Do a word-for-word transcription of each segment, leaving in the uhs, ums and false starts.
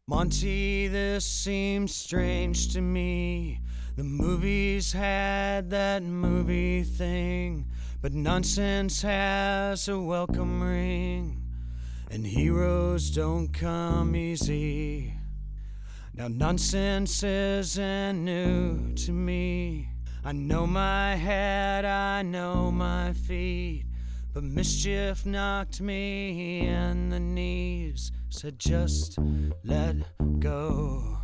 Monty, this seems strange to me. The movies had that movie thing, but nonsense has a welcome ring, and heroes don't come easy. Now nonsense isn't new to me. I know my head, I know my feet, but mischief knocked me in the knees. Said just let go,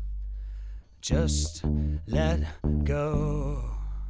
just let go.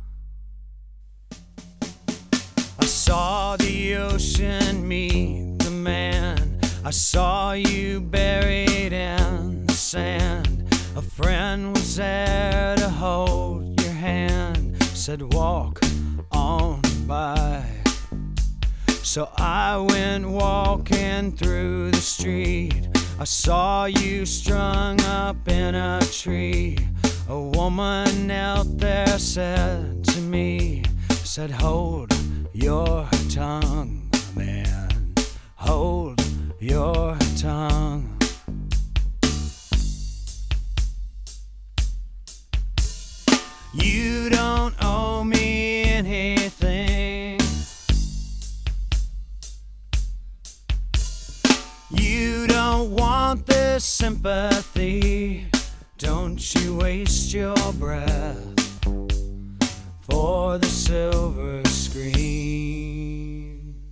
I saw the ocean meet the man. I saw you buried in the sand. A friend was there to hold your hand, said walk on by. So I went walking through the street. I saw you strung up in a tree. A woman out there said to me, said hold your tongue, man, hold your tongue. You don't owe me anything. You don't want this sympathy. Don't you waste your breath for the silver screen.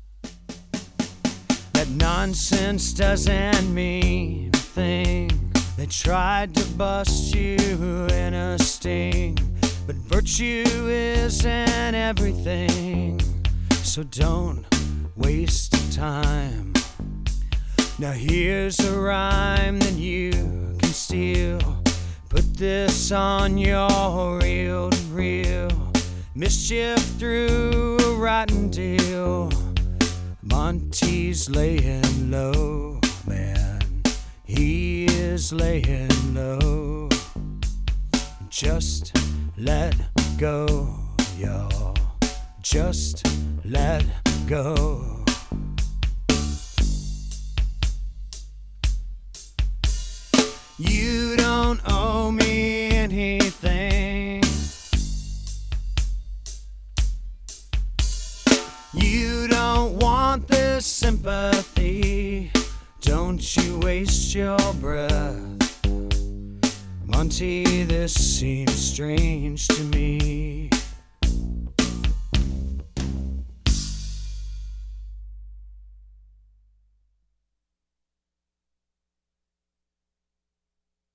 That nonsense doesn't mean a thing. They tried to bust you in a sting, but virtue isn't everything, so don't waste time. Now here's a rhyme that you can steal. Put this on your reel to reel. Mischief through a rotten deal. Monty's laying low, man, he is laying low. Just let go, y'all, just let go. You don't owe me anything. You don't want this sympathy. Don't you waste your breath. Monty, this seems strange to me.